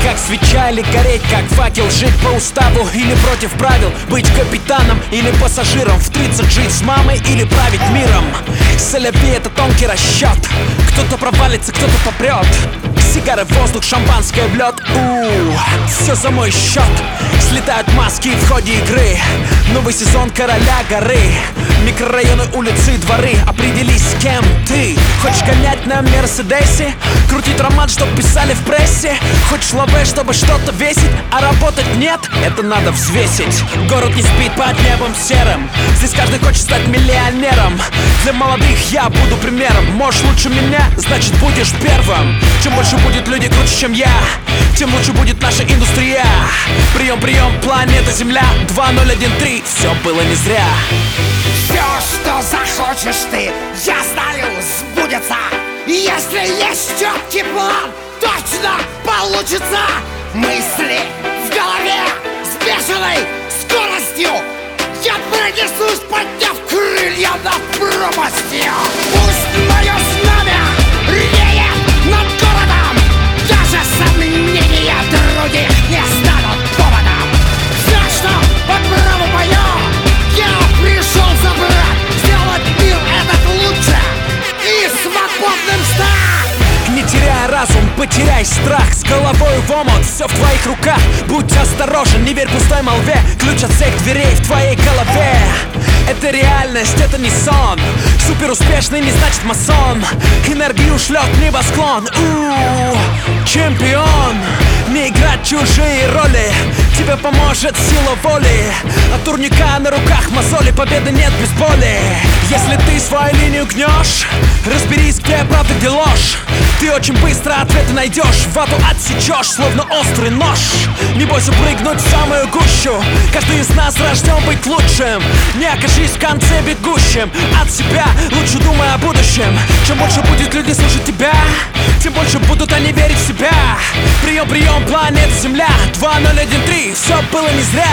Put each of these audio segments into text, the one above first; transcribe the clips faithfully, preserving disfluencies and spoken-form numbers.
как свеча или гореть как факел, жить по уставу или против правил, быть капитаном или пассажиром, в тридцать жить с мамой или править миром. Соляви — это тонкий расчет, кто-то провалится, кто-то попрет. Сигары в воздух, шампанское в лед. У, все за мой счет. Слетают маски в ходе игры. Новый сезон короля горы. Микрорайоны, улицы, дворы. Определись, с кем ты. Хочешь гонять на Мерседесе? Крутить роман, чтоб писали в прессе? Хочешь лавэ, чтобы что-то весить, а работать нет? Это надо взвесить. Город не спит под небом серым. Здесь каждый хочет стать миллионером. Для молодых я буду примером. Можешь лучше меня, значит будешь первым. Чем больше будет людей круче, чем я, тем лучше будет наша индустрия. Прием, прием, планета Земля. Два ноль один три, все было не зря. Все, что захочешь ты, я знаю, сбудется. Если есть четкий план, точно получится. Мысли в голове с бешеной скоростью. Я пронесусь, подняв крылья над пропастью. Пусть мое знамя реет над городом. Даже сомнения других не станут поводом. Знай, что по праву мое я пришел забрать, сделать мир этот лучше и свободным стать. Не теряй разум, потеряй страх. С головой в омут, все в твоих руках. Будь осторожен, не верь пустой молве. Ключ от всех дверей в твоей голове. Это реальность, это не сон. Супер успешный не значит масон. Энергию шлет небосклон. У-у-у, чемпион. Не играть чужие роли, тебе поможет сила воли. От турника на руках мозоли, победы нет без боли. Если ты свою линию гнешь, разберись, где правда, где ложь. Ты очень быстро ответы найдешь, вату отсечешь, словно острый нож. Не бойся прыгнуть в самую гущу, каждый из нас рожден быть лучшим. Не окажись в конце бегущим от себя, лучше думай о будущем. Чем больше будет людей слушать тебя, тем больше будут они верить в себя. Прием, прием, планета Земля. Два ноль один три, все было не зря.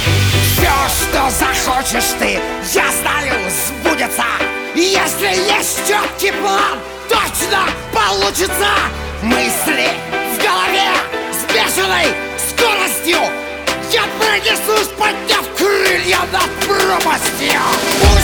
Все, что захочешь ты, я знаю, сбудется. Если есть четкий план, точно получится. Мысли в голове с бешеной скоростью. Я пронесусь, подняв крылья над пропастью.